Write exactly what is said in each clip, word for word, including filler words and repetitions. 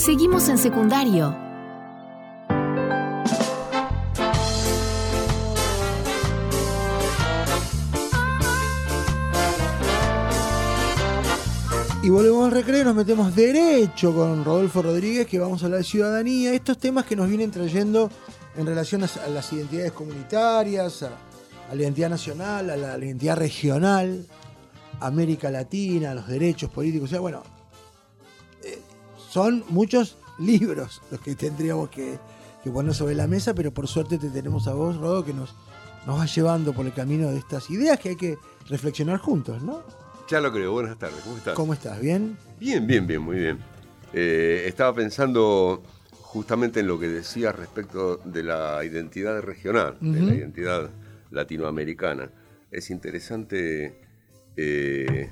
Seguimos en secundario. Y volvemos al recreo y nos metemos derecho con Rodolfo Rodríguez, que vamos a hablar de ciudadanía, estos temas que nos vienen trayendo en relación a, a las identidades comunitarias, a, a la identidad nacional, a la, a la identidad regional, América Latina, a los derechos políticos. O sea, bueno, eh, son muchos libros los que tendríamos que, que poner sobre la mesa, pero por suerte te tenemos a vos, Rodo, que nos, nos va llevando por el camino de estas ideas que hay que reflexionar juntos, ¿no? Ya lo creo. Buenas tardes. ¿Cómo estás? ¿Cómo estás? ¿Bien? Bien, bien, bien, muy bien. Eh, estaba pensando justamente en lo que decías respecto de la identidad regional, uh-huh. de la identidad latinoamericana. Es interesante eh,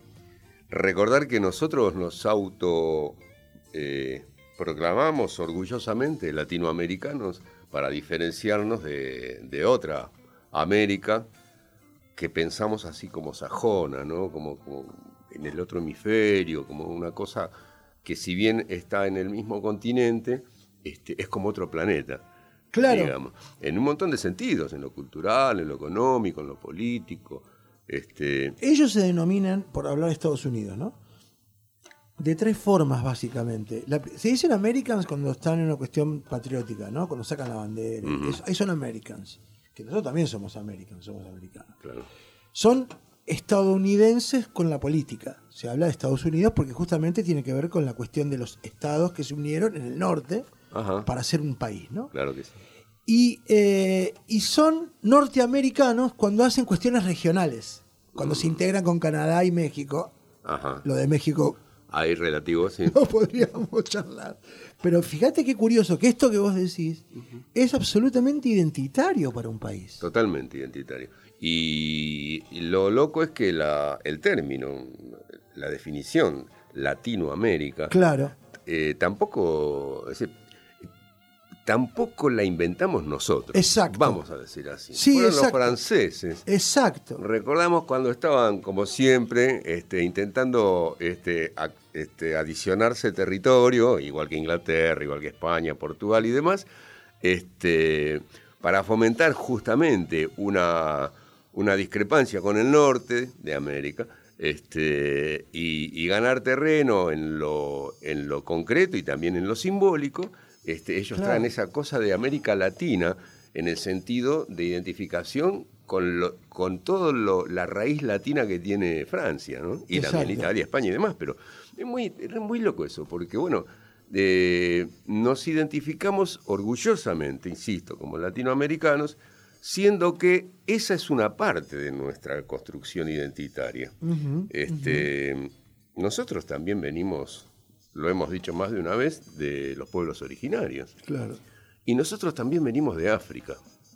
recordar que nosotros nos auto eh, proclamamos orgullosamente latinoamericanos para diferenciarnos de, de otra América que pensamos así como sajona, ¿no? Como, como en el otro hemisferio, como una cosa que si bien está en el mismo continente, este, es como otro planeta. Claro. Digamos, en un montón de sentidos, en lo cultural, en lo económico, en lo político. Este... Ellos se denominan, por hablar de Estados Unidos, ¿no? De tres formas, básicamente. La, se dicen Americans cuando están en una cuestión patriótica, ¿no? Cuando sacan la bandera. Uh-huh. Eso, ahí son Americans. Que nosotros también somos Americans, somos americanos. Claro. Son estadounidenses con la política. Se habla de Estados Unidos porque justamente tiene que ver con la cuestión de los estados que se unieron en el norte Ajá. para hacer un país, ¿no? Claro que sí. Y, eh, y son norteamericanos cuando hacen cuestiones regionales. Cuando mm. se integran con Canadá y México. Ajá. Lo de México... Ahí relativo, sí. No podríamos charlar. Pero fíjate qué curioso que esto que vos decís uh-huh. es absolutamente identitario para un país. Totalmente identitario. Y, y lo loco es que la, el término, la definición Latinoamérica, claro. eh, tampoco, es decir, tampoco la inventamos nosotros. Exacto. Vamos a decir así. Sí, Fueron exacto. los franceses. Exacto. Recordamos cuando estaban, como siempre, este, intentando este, a, este, adicionarse territorio, igual que Inglaterra, igual que España, Portugal y demás, este, para fomentar justamente una, una discrepancia con el norte de América este, y, y ganar terreno en lo, en lo concreto y también en lo simbólico. Este, ellos claro. traen esa cosa de América Latina en el sentido de identificación con, lo, con toda la raíz latina que tiene Francia, ¿no? Y Exacto. también Italia, España y demás, pero es muy, es muy loco eso, porque bueno, eh, nos identificamos orgullosamente, insisto, como latinoamericanos, siendo que esa es una parte de nuestra construcción identitaria. Uh-huh, este, uh-huh. Nosotros también venimos... Lo hemos dicho más de una vez, de los pueblos originarios. Claro. Y nosotros también venimos de África.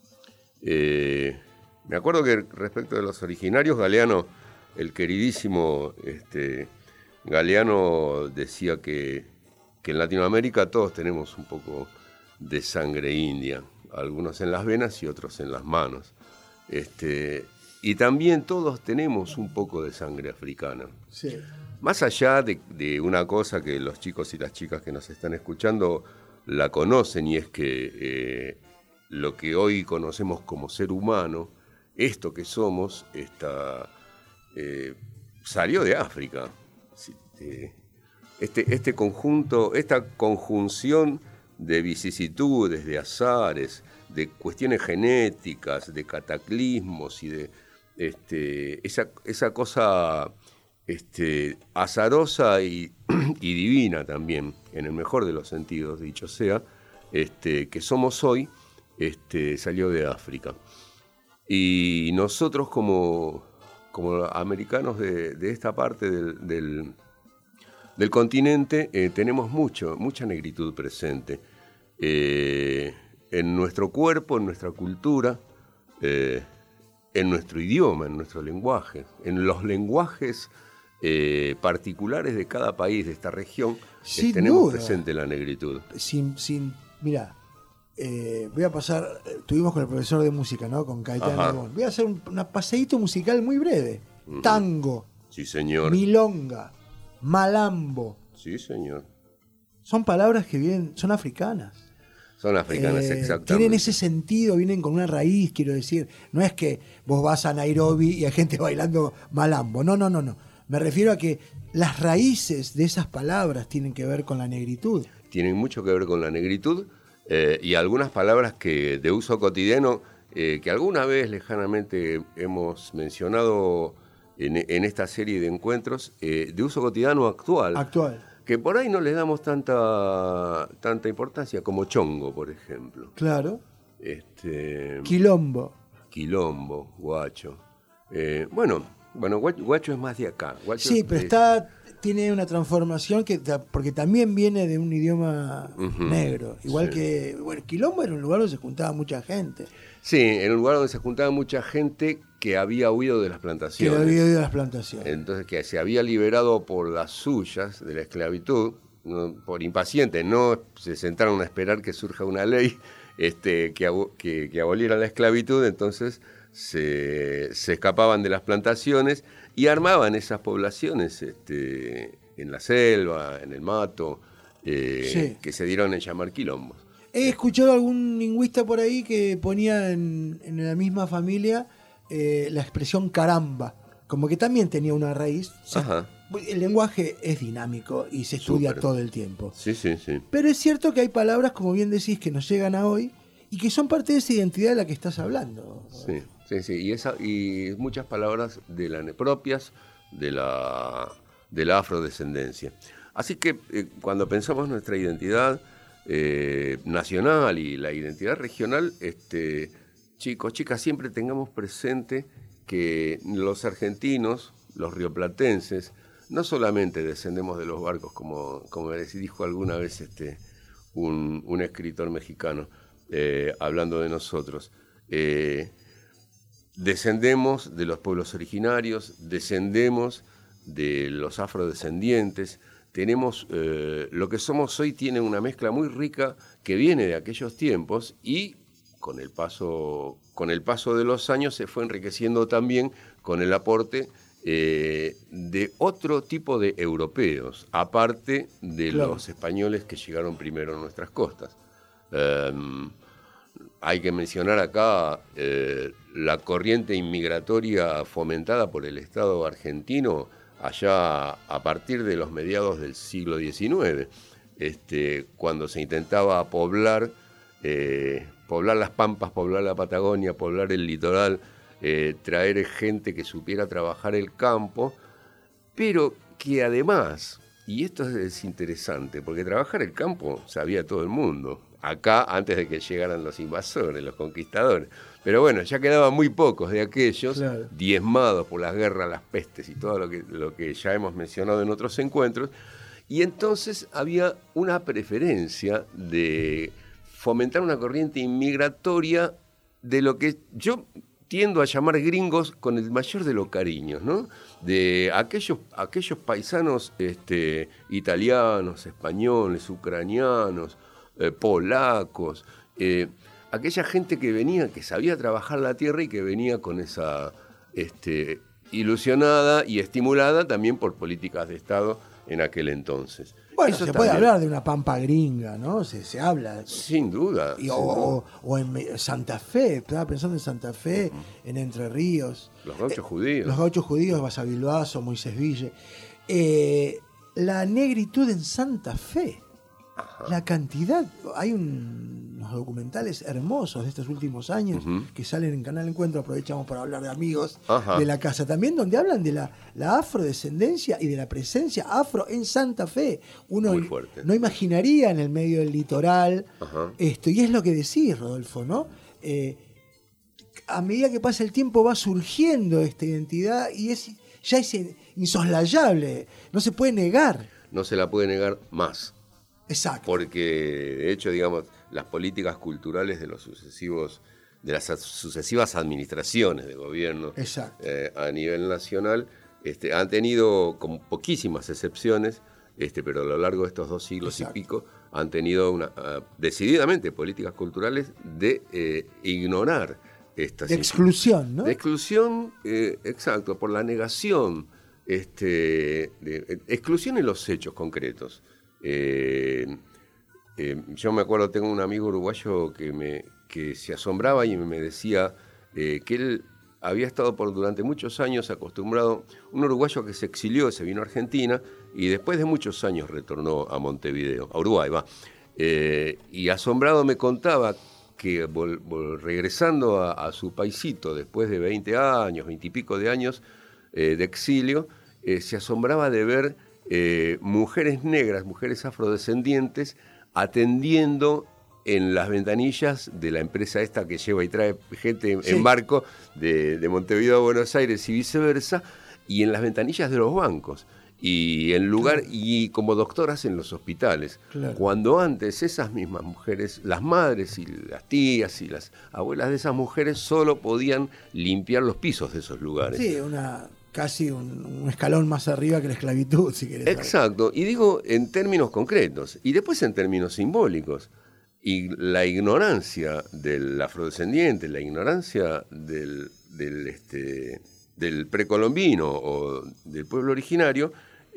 Eh, me acuerdo que respecto de los originarios, Galeano, el queridísimo este, Galeano decía que, que en Latinoamérica todos tenemos un poco de sangre india, algunos en las venas y otros en las manos. Este, y también todos tenemos un poco de sangre africana. Sí. Más allá de, de una cosa que los chicos y las chicas que nos están escuchando la conocen, y es que eh, lo que hoy conocemos como ser humano, esto que somos, esta, eh, salió de África. Este, este conjunto, esta conjunción de vicisitudes, de azares, de cuestiones genéticas, de cataclismos y de este, esa, esa cosa... Este, azarosa y, y divina también, en el mejor de los sentidos, dicho sea, este, que somos hoy, este, salió de África. Y nosotros como, como americanos de, de esta parte del, del, del continente eh, tenemos mucho, mucha negritud presente eh, en nuestro cuerpo, en nuestra cultura, eh, en nuestro idioma, en nuestro lenguaje, en los lenguajes Eh, particulares de cada país de esta región. Sin tenemos duda. presente la negritud. Sin, sin, mirá, eh, voy a pasar, estuvimos con el profesor de música, ¿no? Con Caetano Arbón. Voy a hacer un una paseíto musical muy breve. Uh-huh. Tango. Sí, señor. Milonga. Malambo. Sí, señor. son palabras que vienen, son africanas. Son africanas, Eh, exactamente. Tienen ese sentido, vienen con una raíz, quiero decir. No es que vos vas a Nairobi y hay gente bailando malambo. No, no, no, no. Me refiero a que las raíces de esas palabras tienen que ver con la negritud. Tienen mucho que ver con la negritud eh, y algunas palabras que de uso cotidiano eh, que alguna vez lejanamente hemos mencionado en, en esta serie de encuentros, eh, de uso cotidiano actual. Actual. Que por ahí no le damos tanta, tanta importancia, como chongo, por ejemplo. Claro. Este, Quilombo. Quilombo, guacho. Eh, bueno, bueno, guacho, guacho es más de acá. Guacho Sí, pero es, está tiene una transformación que porque también viene de un idioma uh-huh. negro. Igual sí. que, bueno, Quilombo era un lugar donde se juntaba mucha gente. Sí, en un lugar donde se juntaba mucha gente que había huido de las plantaciones. Que había huido de las plantaciones. Entonces, que se había liberado por las suyas de la esclavitud, no, por impacientes, no se sentaron a esperar que surja una ley este, que, que, que aboliera la esclavitud, entonces se, se escapaban de las plantaciones y armaban esas poblaciones este, en la selva, en el mato, eh, sí. que se dieron en llamar quilombos. He escuchado a algún lingüista por ahí que ponía en, en la misma familia eh, la expresión caramba, como que también tenía una raíz. Ajá. El lenguaje es dinámico y se estudia Super. todo el tiempo. Sí, sí, sí. Pero es cierto que hay palabras, como bien decís, que nos llegan a hoy y que son parte de esa identidad de la que estás hablando. Sí, sí, sí. Y, esa, y muchas palabras de la, propias de la, de la afrodescendencia. Así que eh, cuando pensamos nuestra identidad eh, nacional y la identidad regional, este, chicos, chicas, siempre tengamos presente que los argentinos, los rioplatenses, no solamente descendemos de los barcos, como, como dijo alguna vez este, un, un escritor mexicano, eh, hablando de nosotros, eh, descendemos de los pueblos originarios, descendemos de los afrodescendientes, tenemos, eh, lo que somos hoy tiene una mezcla muy rica que viene de aquellos tiempos y con el paso, con el paso de los años se fue enriqueciendo también con el aporte eh, de otro tipo de europeos, aparte de claro. los españoles que llegaron primero a nuestras costas. Um, hay que mencionar acá eh, la corriente inmigratoria fomentada por el Estado argentino allá a partir de los mediados del siglo diecinueve, este, cuando se intentaba poblar, eh, poblar las Pampas, poblar la Patagonia, poblar el litoral, eh, traer gente que supiera trabajar el campo, pero que además, y esto es interesante, porque trabajar el campo sabía todo el mundo, acá antes de que llegaran los invasores, los conquistadores. Pero bueno, ya quedaban muy pocos de aquellos, claro. diezmados por las guerras, las pestes y todo lo que, lo que ya hemos mencionado en otros encuentros. Y entonces había una preferencia de fomentar una corriente inmigratoria de lo que yo tiendo a llamar gringos con el mayor de los cariños, ¿no? De aquellos, aquellos paisanos este, italianos, españoles, ucranianos, eh, polacos, eh, aquella gente que venía, que sabía trabajar la tierra y que venía con esa este, ilusionada y estimulada también por políticas de Estado en aquel entonces. Bueno, Eso se también. puede hablar de una pampa gringa, ¿no? Se, se habla. Sin duda. Y, sin o, duda. O, o en Santa Fe, estaba pensando en Santa Fe, uh-huh. en Entre Ríos. Los gauchos eh, judíos. Los gauchos judíos, Basavilbaso, Moisés Ville. Eh, la negritud en Santa Fe. Ajá. La cantidad, hay un, unos documentales hermosos de estos últimos años uh-huh. que salen en Canal Encuentro, aprovechamos para hablar de amigos Ajá. de la casa también, donde hablan de la, la afrodescendencia y de la presencia afro en Santa Fe. Uno Muy fuerte. No imaginaría en el medio del litoral Ajá. esto, y es lo que decís, Rodolfo, ¿no? Eh, a medida que pasa el tiempo va surgiendo esta identidad y es ya es insoslayable, no se puede negar. No se la puede negar más. Exacto. Porque, de hecho, digamos, las políticas culturales de los sucesivos, de las sucesivas administraciones de gobierno eh, a nivel nacional, este, han tenido, con poquísimas excepciones, este, pero a lo largo de estos dos siglos Exacto. y pico, han tenido una, uh, decididamente políticas culturales de eh, ignorar estas... De exclusión, ¿no? De exclusión, eh, exacto, por la negación, este, de, de, exclusión en los hechos concretos. Eh, eh, yo me acuerdo, tengo un amigo uruguayo que, me, que se asombraba y me decía eh, que él había estado por durante muchos años acostumbrado, un uruguayo que se exilió, se vino a Argentina y después de muchos años retornó a Montevideo, a Uruguay, va. Eh, y asombrado me contaba que vol, vol, regresando a, a su paisito después de veinte años, veinte y pico de años eh, de exilio, eh, se asombraba de ver eh, mujeres negras, mujeres afrodescendientes, atendiendo en las ventanillas de la empresa esta que lleva y trae gente sí. en barco de, de Montevideo a Buenos Aires y viceversa, y en las ventanillas de los bancos. Y en lugar claro. y como doctoras en los hospitales, claro. cuando antes esas mismas mujeres, las madres y las tías y las abuelas de esas mujeres solo podían limpiar los pisos de esos lugares. Sí, una casi un, un escalón más arriba que la esclavitud, si querés. Exacto, y digo en términos concretos y después en términos simbólicos. Y la ignorancia del afrodescendiente, la ignorancia del, del, este, del precolombino o del pueblo originario,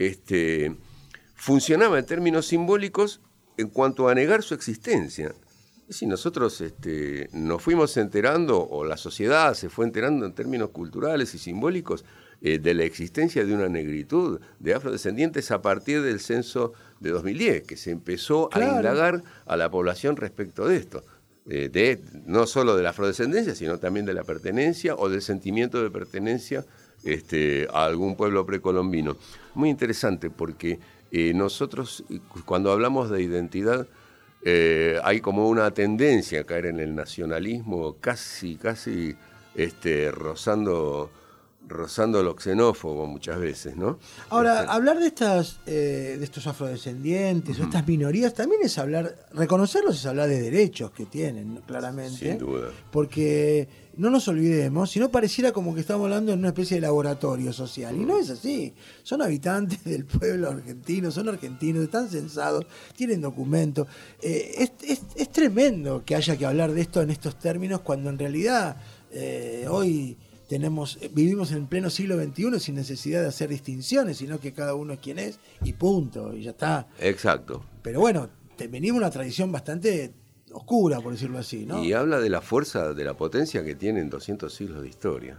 este, funcionaba en términos simbólicos en cuanto a negar su existencia. Y si nosotros este, nos fuimos enterando, o la sociedad se fue enterando en términos culturales y simbólicos, eh, de la existencia de una negritud de afrodescendientes a partir del censo de dos mil diez, que se empezó claro. a indagar a la población respecto de esto. Eh, de, no solo de la afrodescendencia, sino también de la pertenencia o del sentimiento de pertenencia este, a algún pueblo precolombino. Muy interesante porque eh, nosotros, cuando hablamos de identidad, eh, hay como una tendencia a caer en el nacionalismo casi, casi este, rozando... rozando lo xenófobo muchas veces, ¿no? Ahora, este... hablar de estas eh, de estos afrodescendientes uh-huh. o estas minorías también es hablar, reconocerlos es hablar de derechos que tienen, claramente. Sin duda. Porque no nos olvidemos, si no pareciera como que estamos hablando en una especie de laboratorio social, uh-huh. y no es así. Son habitantes del pueblo argentino, son argentinos, están censados, tienen documentos. Eh, es, es, es tremendo que haya que hablar de esto en estos términos cuando en realidad eh, hoy... Tenemos, vivimos en pleno siglo veintiuno sin necesidad de hacer distinciones, sino que cada uno es quien es y punto, y ya está. Exacto. Pero bueno, te, venimos una tradición bastante oscura, por decirlo así, ¿no? Y habla de la fuerza, de la potencia que tienen doscientos siglos de historia.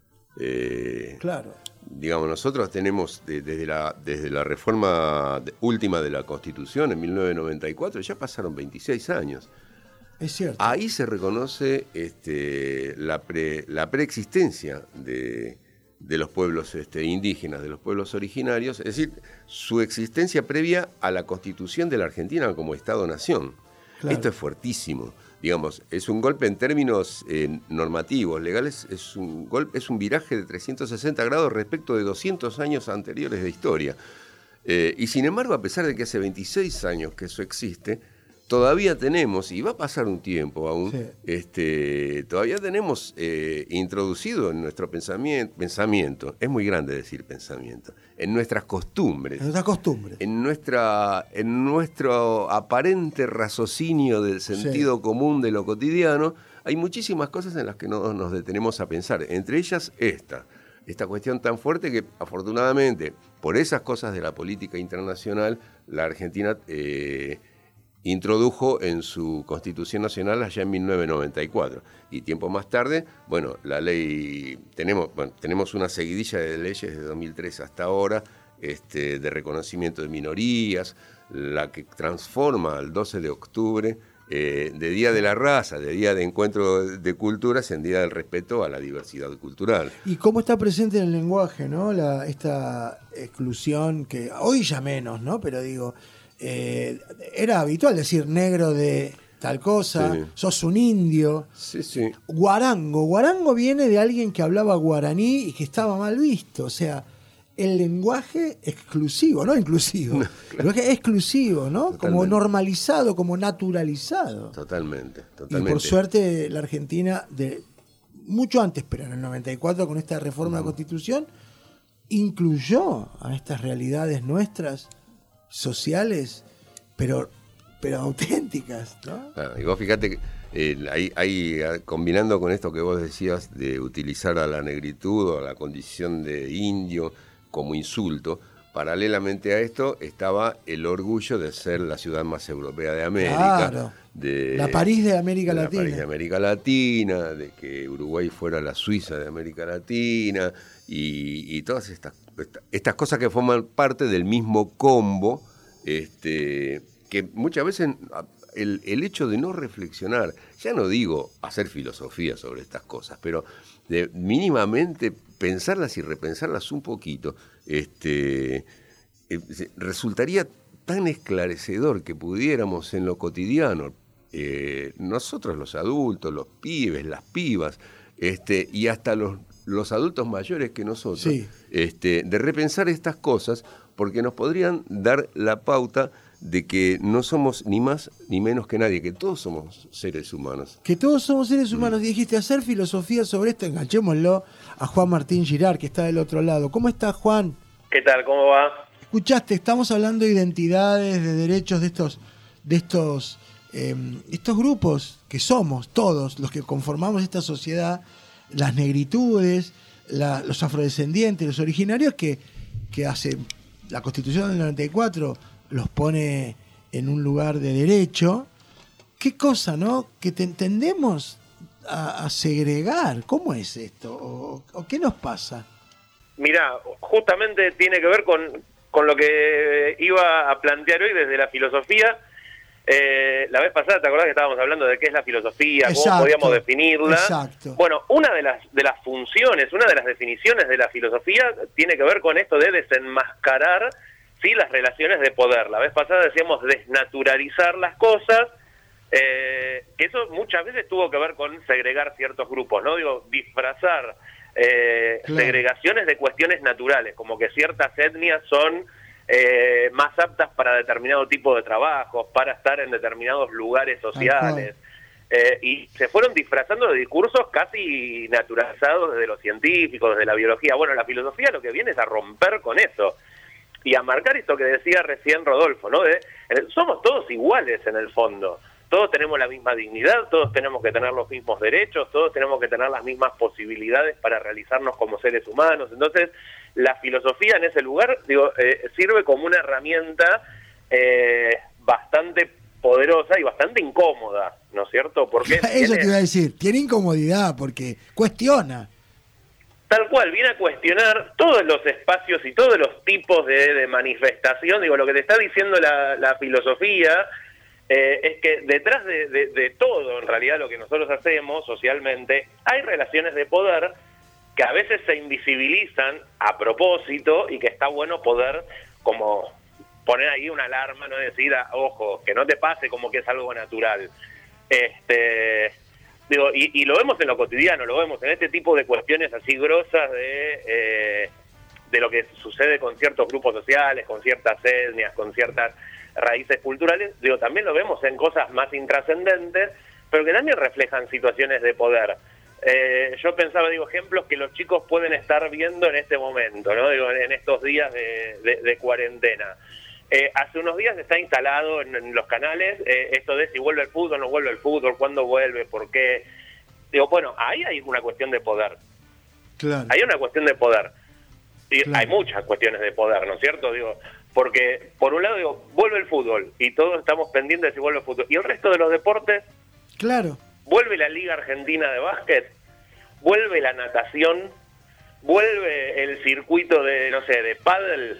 Eh, claro. Digamos, nosotros tenemos de, desde, la, desde la reforma de, última de la Constitución en mil novecientos noventa y cuatro, ya pasaron veintiséis años. Es cierto. Ahí se reconoce este, la, pre, la preexistencia de, de los pueblos este, indígenas, de los pueblos originarios, es decir, su existencia previa a la constitución de la Argentina como Estado-Nación. Claro. Esto es fuertísimo. Digamos, es un golpe en términos eh, normativos, legales, es un, golpe, es un viraje de trescientos sesenta grados respecto de doscientos años anteriores de historia. Eh, y sin embargo, a pesar de que hace veintiséis años que eso existe, todavía tenemos, y va a pasar un tiempo aún, sí. este, todavía tenemos eh, introducido en nuestro pensamiento, pensamiento, es muy grande decir pensamiento, en nuestras costumbres, en nuestras costumbres, en, nuestra, en nuestro aparente raciocinio del sentido sí. común de lo cotidiano, hay muchísimas cosas en las que no nos detenemos a pensar, entre ellas esta, esta cuestión tan fuerte que afortunadamente, por esas cosas de la política internacional, la Argentina... Eh, introdujo en su Constitución Nacional allá en mil novecientos noventa y cuatro. Y tiempo más tarde, bueno, la ley, tenemos, bueno, tenemos una seguidilla de leyes desde dos mil tres hasta ahora, este, de reconocimiento de minorías, la que transforma el doce de octubre eh, de Día de la Raza, de Día de Encuentro de Culturas, en Día del Respeto a la Diversidad Cultural. Y cómo está presente en el lenguaje, ¿no? La, esta exclusión que hoy ya menos, ¿no? Pero digo... Eh, era habitual decir negro de tal cosa, sí. sos un indio. Sí, sí. Guarango. Guarango viene de alguien que hablaba guaraní y que estaba mal visto. O sea, el lenguaje exclusivo, no inclusivo. No, claro. El lenguaje exclusivo, ¿no? Totalmente. Como normalizado, como naturalizado. Totalmente, totalmente. Y por suerte la Argentina, de mucho antes, pero en el noventa y cuatro, con esta reforma uh-huh. de la Constitución, incluyó a estas realidades nuestras sociales, pero, pero auténticas, ¿no? Ah, y vos fíjate que eh, ahí, ahí, combinando con esto que vos decías de utilizar a la negritud o a la condición de indio como insulto, paralelamente a esto estaba el orgullo de ser la ciudad más europea de América. Claro. De, la París de América de Latina. La París de América Latina, de que Uruguay fuera la Suiza de América Latina y, y todas estas, estas cosas que forman parte del mismo combo, este, que muchas veces el, el hecho de no reflexionar, ya no digo hacer filosofía sobre estas cosas, pero de mínimamente pensarlas y repensarlas un poquito, este, eh, resultaría tan esclarecedor que pudiéramos en lo cotidiano, eh, nosotros los adultos, los pibes, las pibas, este, y hasta los, los adultos mayores que nosotros, sí. este, de repensar estas cosas, porque nos podrían dar la pauta de que no somos ni más ni menos que nadie, que todos somos seres humanos. Que todos somos seres humanos. Mm. Dijiste, hacer filosofía sobre esto, enganchémoslo a Juan Martín Girard, que está del otro lado. ¿Cómo estás, Juan? ¿Qué tal? ¿Cómo va? Escuchaste, estamos hablando de identidades, de derechos de estos, de estos, eh, estos grupos que somos todos los que conformamos esta sociedad, las negritudes, la, los afrodescendientes, los originarios que, que hace la Constitución del noventa y cuatro los pone en un lugar de derecho. Qué cosa, ¿no? Que te tendemos a, a segregar. ¿Cómo es esto? ¿O, o qué nos pasa? Mirá, justamente tiene que ver con, con lo que iba a plantear hoy desde la filosofía. Eh, la vez pasada, ¿te acordás que estábamos hablando de qué es la filosofía? Exacto, ¿Cómo podíamos definirla? Exacto. Bueno, una de las, de las funciones, una de las definiciones de la filosofía tiene que ver con esto de desenmascarar, sí, las relaciones de poder. La vez pasada decíamos desnaturalizar las cosas, eh, que eso muchas veces tuvo que ver con segregar ciertos grupos, ¿no? Digo, disfrazar eh, claro. segregaciones de cuestiones naturales, como que ciertas etnias son eh, más aptas para determinado tipo de trabajos, para estar en determinados lugares sociales, eh, y se fueron disfrazando de discursos casi naturalizados desde los científicos, desde la biología. Bueno, la filosofía lo que viene es a romper con eso y a marcar esto que decía recién Rodolfo, ¿no? De, somos todos iguales en el fondo, todos tenemos la misma dignidad, todos tenemos que tener los mismos derechos, todos tenemos que tener las mismas posibilidades para realizarnos como seres humanos. Entonces, la filosofía en ese lugar, digo, eh, sirve como una herramienta eh, bastante poderosa y bastante incómoda, ¿no es cierto? Porque eso tiene, te iba a decir, tiene incomodidad porque cuestiona. Tal cual, viene a cuestionar todos los espacios y todos los tipos de, de manifestación. Digo, lo que te está diciendo la, la filosofía eh, es que detrás de, de, de todo, en realidad, lo que nosotros hacemos socialmente, hay relaciones de poder que a veces se invisibilizan a propósito y que está bueno poder como poner ahí una alarma, no decir, ah, ojo, que no te pase como que es algo natural. Este... Digo, y, y lo vemos en lo cotidiano, lo vemos en este tipo de cuestiones así grosas de, eh, de lo que sucede con ciertos grupos sociales, con ciertas etnias, con ciertas raíces culturales. Digo, también lo vemos en cosas más intrascendentes, pero que también reflejan situaciones de poder. Eh, yo pensaba, digo, ejemplos que los chicos pueden estar viendo en este momento, ¿no? Digo, en estos días de, de, de cuarentena. Eh, hace unos días está instalado en, en los canales eh, esto de si vuelve el fútbol, no vuelve el fútbol, cuándo vuelve, por qué. Digo, bueno, ahí hay una cuestión de poder. Claro. Hay una cuestión de poder. Y claro. Hay muchas cuestiones de poder, ¿no es cierto? Digo, porque por un lado, digo, vuelve el fútbol y todos estamos pendientes de si vuelve el fútbol. Y el resto de los deportes, claro. Vuelve la Liga Argentina de Básquet, vuelve la natación, vuelve el circuito de, no sé, de pádel.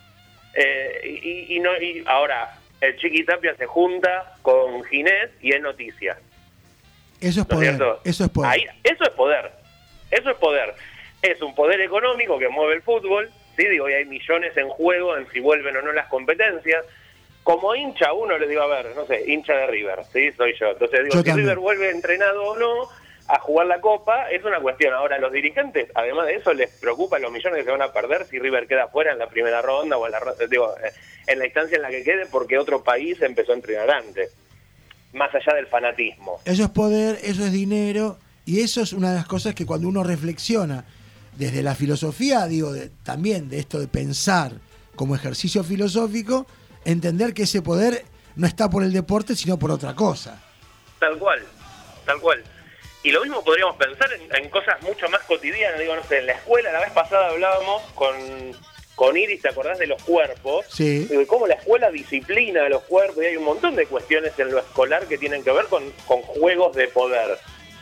Eh, y, y, no, y ahora el Chiqui Tapia se junta con Ginés y es noticia. Eso es poder. ¿No es eso es poder. Ahí, eso es poder. Eso es poder. Es un poder económico que mueve el fútbol. Sí, digo, y hay millones en juego en si vuelven o no las competencias. Como hincha, uno le digo, a ver, no sé, hincha de River, sí, soy yo. Entonces digo, yo si también. River vuelve entrenado o no a jugar la Copa, es una cuestión. Ahora, los dirigentes, además de eso, les preocupan los millones que se van a perder si River queda fuera en la primera ronda o en la, digo, en la instancia en la que quede porque otro país empezó a entrenar antes. Más allá del fanatismo. Eso es poder, eso es dinero, y eso es una de las cosas que cuando uno reflexiona desde la filosofía, digo, de, también de esto de pensar como ejercicio filosófico, entender que ese poder no está por el deporte, sino por otra cosa. Tal cual, tal cual. Y lo mismo podríamos pensar en, en cosas mucho más cotidianas. Digo, no sé, en la escuela, la vez pasada hablábamos con, con Iris, ¿te acordás de los cuerpos? Sí. Y cómo la escuela disciplina a los cuerpos, y hay un montón de cuestiones en lo escolar que tienen que ver con, con juegos de poder.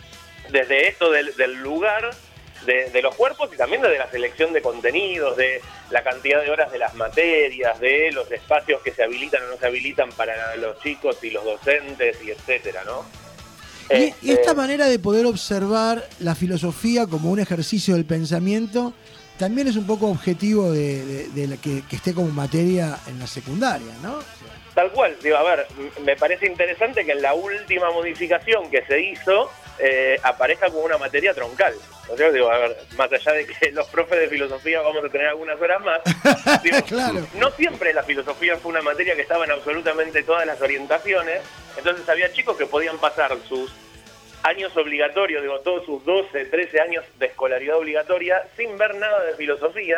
Desde esto del, del lugar de, de los cuerpos y también de la selección de contenidos, de la cantidad de horas de las materias, de los espacios que se habilitan o no se habilitan para los chicos y los docentes, y etcétera, ¿no? Y, Este, y esta manera de poder observar la filosofía como un ejercicio del pensamiento también es un poco objetivo de, de, de la que, que esté como materia en la secundaria, ¿no? Tal cual, digo, a ver, me parece interesante que en la última modificación que se hizo eh, aparezca como una materia troncal. ¿No es cierto? Digo, a ver, más allá de que los profes de filosofía vamos a tener algunas horas más, digo, Claro. no siempre la filosofía fue una materia que estaba en absolutamente todas las orientaciones, entonces había chicos que podían pasar sus años obligatorios, digo, todos sus doce, trece años de escolaridad obligatoria sin ver nada de filosofía.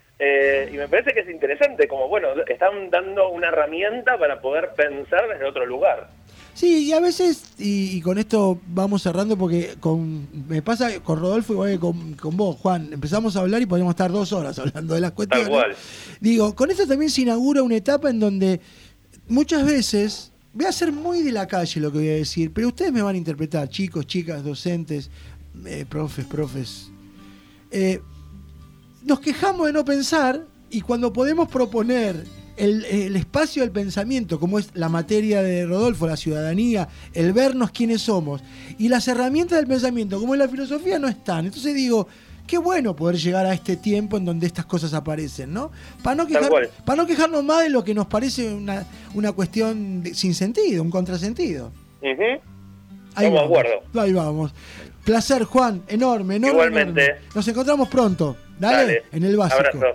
Eh, y me parece que es interesante, como bueno, están dando una herramienta para poder pensar desde otro lugar. Sí, y a veces, y, y con esto vamos cerrando porque con me pasa con Rodolfo igual que con, con vos, Juan, empezamos a hablar y podemos estar dos horas hablando de las cuestiones. Tal cual. Digo, con esto también se inaugura una etapa en donde muchas veces, voy a ser muy de la calle lo que voy a decir, pero ustedes me van a interpretar, chicos, chicas, docentes, eh, profes, profes. Eh, nos quejamos de no pensar y cuando podemos proponer el, el espacio del pensamiento, como es la materia de Rodolfo, la ciudadanía, el vernos quiénes somos, y las herramientas del pensamiento, como en la filosofía, no están. Entonces digo, qué bueno poder llegar a este tiempo en donde estas cosas aparecen, ¿no? Para no, quejar, para no quejarnos más de lo que nos parece una, una cuestión de, sin sentido, un contrasentido. Uh-huh. Ahí Estamos vamos, de acuerdo. ahí vamos. Placer, Juan, enorme, enorme. Igualmente. Enorme. Nos encontramos pronto. Dale, Dale. en el básico. Abrazo.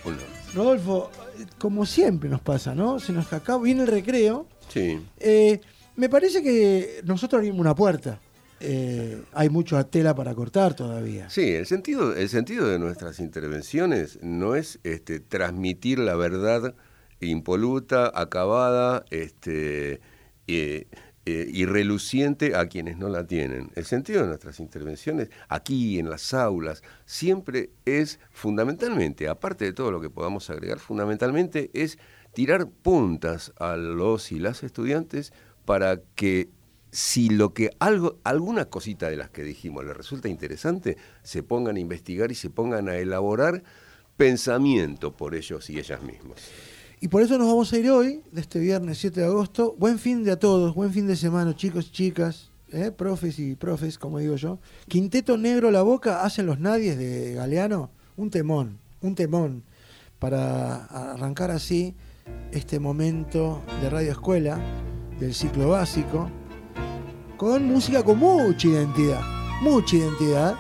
Rodolfo, como siempre nos pasa, ¿no? Se nos acaba, viene el recreo. Sí. Eh, me parece que nosotros abrimos una puerta. Eh, hay mucha tela para cortar todavía. Sí, el sentido, el sentido de nuestras intervenciones no es este, transmitir la verdad impoluta, acabada, este, eh, eh, y reluciente a quienes no la tienen. El sentido de nuestras intervenciones aquí en las aulas siempre es fundamentalmente, aparte de todo lo que podamos agregar, fundamentalmente es tirar puntas a los y las estudiantes para que si lo que algo, alguna cosita de las que dijimos les resulta interesante, se pongan a investigar y se pongan a elaborar pensamiento por ellos y ellas mismos. Y por eso nos vamos a ir hoy, de este viernes siete de agosto. Buen fin de a todos, buen fin de semana, chicos y chicas, ¿eh? Profes y profes, como digo yo. Quinteto Negro La Boca, hacen los nadies de Galeano. Un temón, un temón, para arrancar así este momento de Radio Escuela, del ciclo básico, con música con mucha identidad, mucha identidad.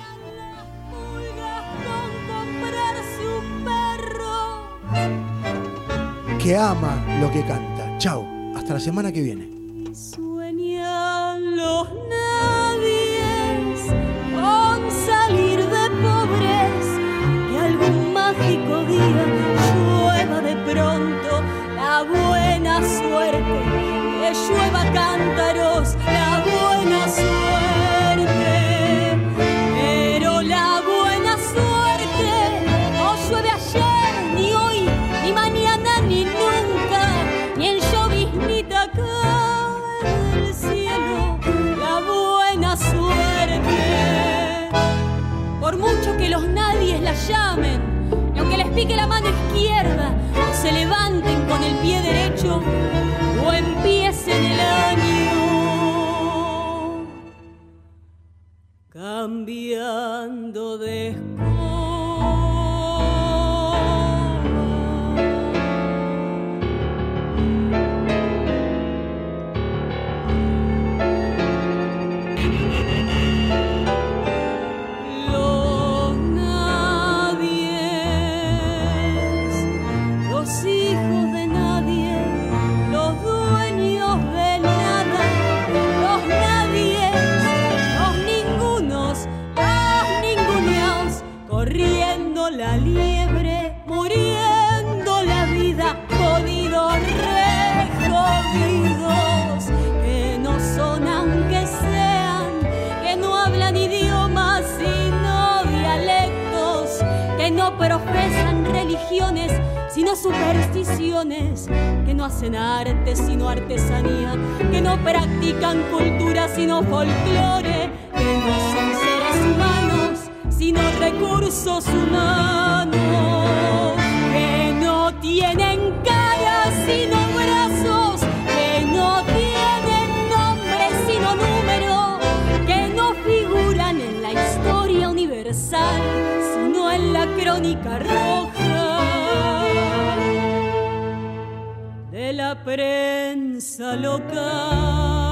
Que ama lo que canta. Chau, hasta la semana que viene. Sueñan los nadies con salir de pobres y algún mágico día llueva de pronto la buena suerte, que llueva cántaros la buena suerte, pero la buena suerte no llueve ayer, ni hoy, ni mañana, ni nunca, ni en lloviznita cae del cielo la buena suerte. Por mucho que los nadies la llamen, y aunque les pique la mano izquierda, o se levanten con el pie derecho, o empiecen el año cambiando de escoba. Los nadies, los hijos de nadie, los dueños de nada, los nadies, los ningunos, los ninguneados, corriendo la liebre, muriendo la vida, jodidos, re jodidos, que no son aunque sean, que no hablan idiomas sino dialectos, que no profesan religión sino supersticiones, que no hacen arte sino artesanía, que no practican cultura sino folclore, que no son seres humanos sino recursos humanos, que no tienen cara sino brazos, que no tienen nombre sino número, que no figuran en la historia universal sino en la crónica roja de la prensa local.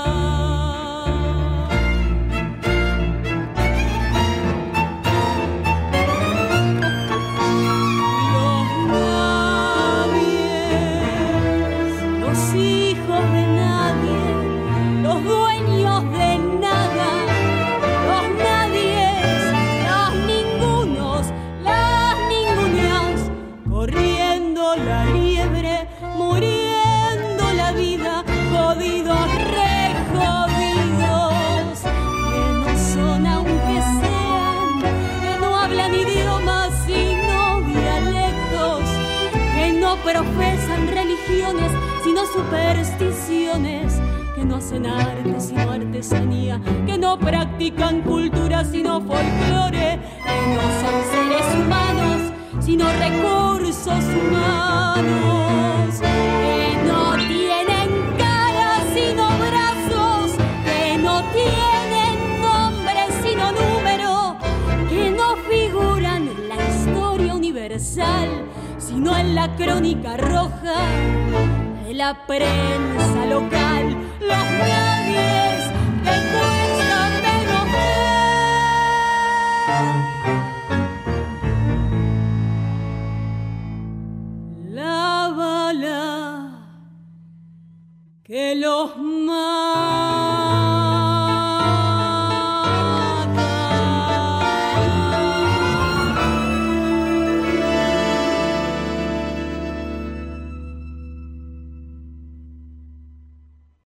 Profesan religiones sino supersticiones, que no hacen arte sino artesanía, que no practican cultura sino folclore, que no son seres humanos sino recursos humanos, que no tienen cara sino brazos, que no tienen nombre sino número, que no figuran en la historia universal sino en la crónica roja de la prensa local. Los nadies que cuestan menos ver. La bala que los mata.